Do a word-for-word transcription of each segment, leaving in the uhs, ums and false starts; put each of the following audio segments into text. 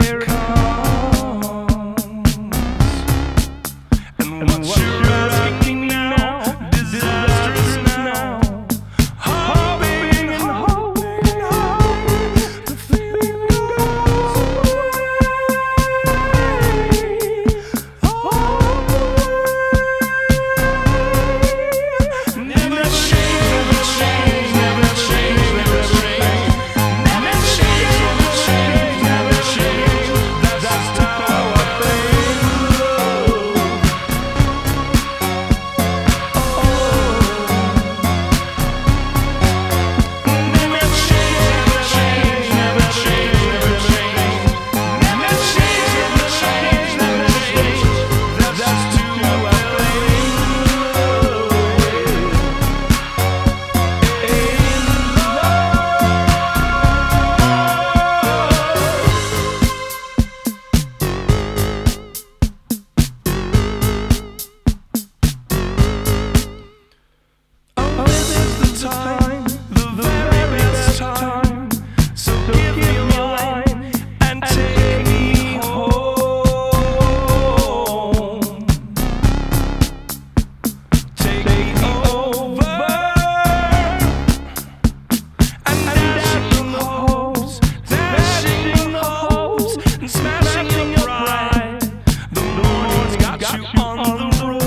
it comes. And what you're asking me now, disastrous now. Hoping and hoping and hoping the feeling goes away. Never change, never change, never change, never change. Never change, never change, never change. That's how I feel. Never change, never change, never change, never change. Never change, never change, never change. That's how I Oh, this is the time, the very best time. So give me a line and take me home. Take me over and dashing the hopes, dashing the hopes, and smashing your pride. The morning's got you on the road.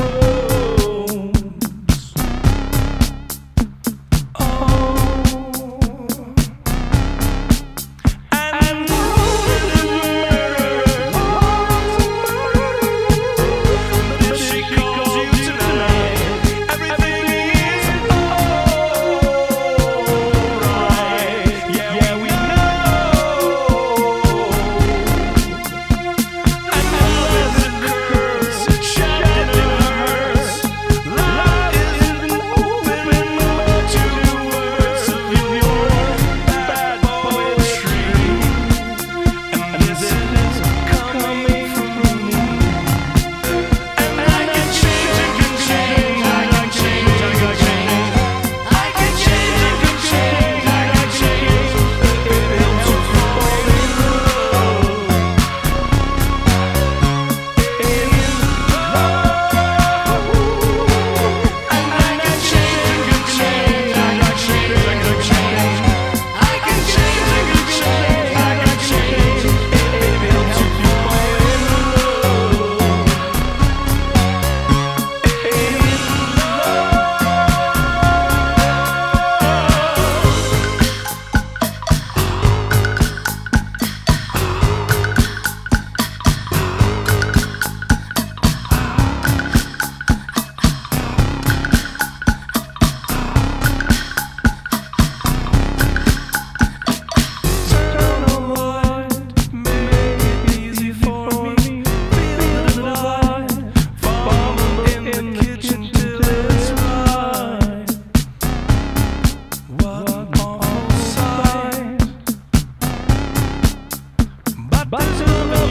But